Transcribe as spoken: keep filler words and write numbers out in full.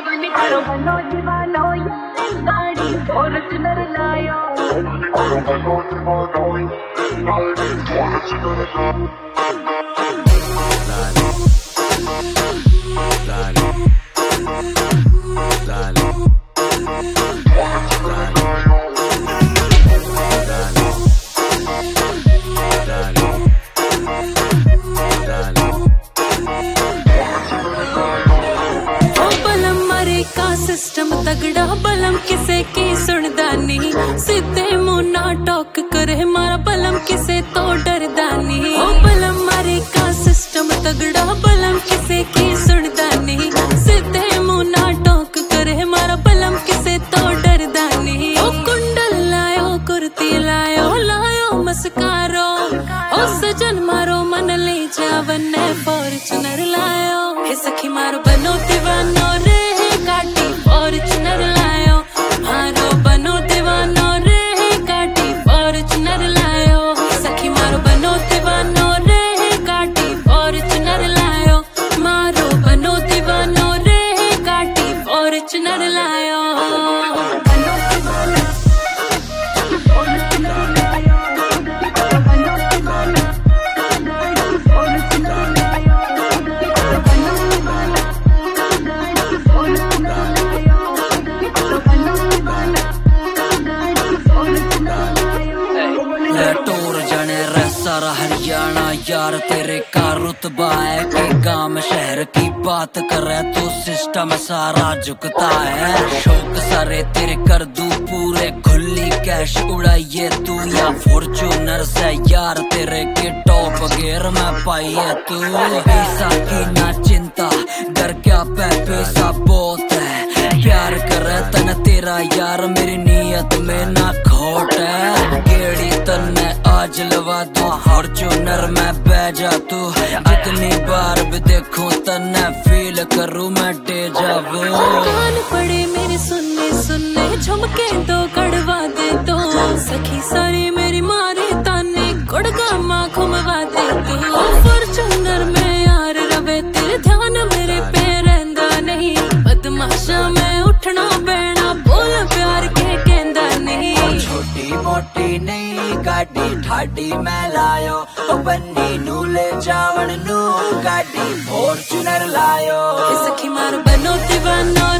करो बनो दीवानो गाड़ी फॉर्च्यूनर लायो करो बनो दीवानो गाड़ी फॉर्च्यूनर लायो लालो लालो सिस्टम तगड़ा बलम किसे की सुनदा नहीं सीधे मुंह ना टॉक करे मारा बलम किसे तो डरदा नहीं ओ बलम मारे का सिस्टम तगड़ा बलम किसे की सुनदा नहीं सीधे मुंह ना टॉक करे मारा बलम किसे तो डरदा नहीं ओ कुंडल लायो कुर्ती लायो लायो मस्कारो ओ सजन मारो मन ले जावन फॉर्च्यूनर लायो हे सखी मारो बनो दीवानो रे काटी फॉर्च्यूनर लायो मारो बनो दीवानो रे काटी फॉर्च्यूनर लायो सखी मारो बनो दीवानो रे काटी फॉर्च्यूनर लायो मारो बनो दीवानो रे काटी फॉर्च्यूनर लायो सारा हरियाणा यार तेरे का रुतबा है कि गांव शहर की बात करे तो सिस्टम सारा झुकता है शौक सारे तेरे कर दूं पूरे खुली कैश उड़ाइए तू या फॉर्च्यूनर से यार तेरे के टॉप गियर में पाइए तू पैसा की ना चिंता डर क्या पे पैसा बहुत है प्यार करे तन तेरा यार मेरी नीयत में ना खोट है गेड़ी तन्ने आज लवा दो फॉर्च्यूनर में बह जा तू जितनी बार भी देखूं तन्ने फील करूं मैं डेजावू कान पड़े मेरे सुनने सुनने झुमके तो कड़वा दे दो सखी सारी मेरी मारे ताने गुड़गा माँ घुमवा दे दो फॉर्च्यूनर में यार रवे तेरे ध्यान मेरे पे रहंदा नहीं बदमाशा में उठना बैठना बोल प्यार के कहंदा नहीं छोटी मोटी नई गाड़ी ठाडी मैं लायो ओ बन्नी नू ले जावन नू गाड़ी फॉर्च्यूनर लायो सखी मार बनो दीवानो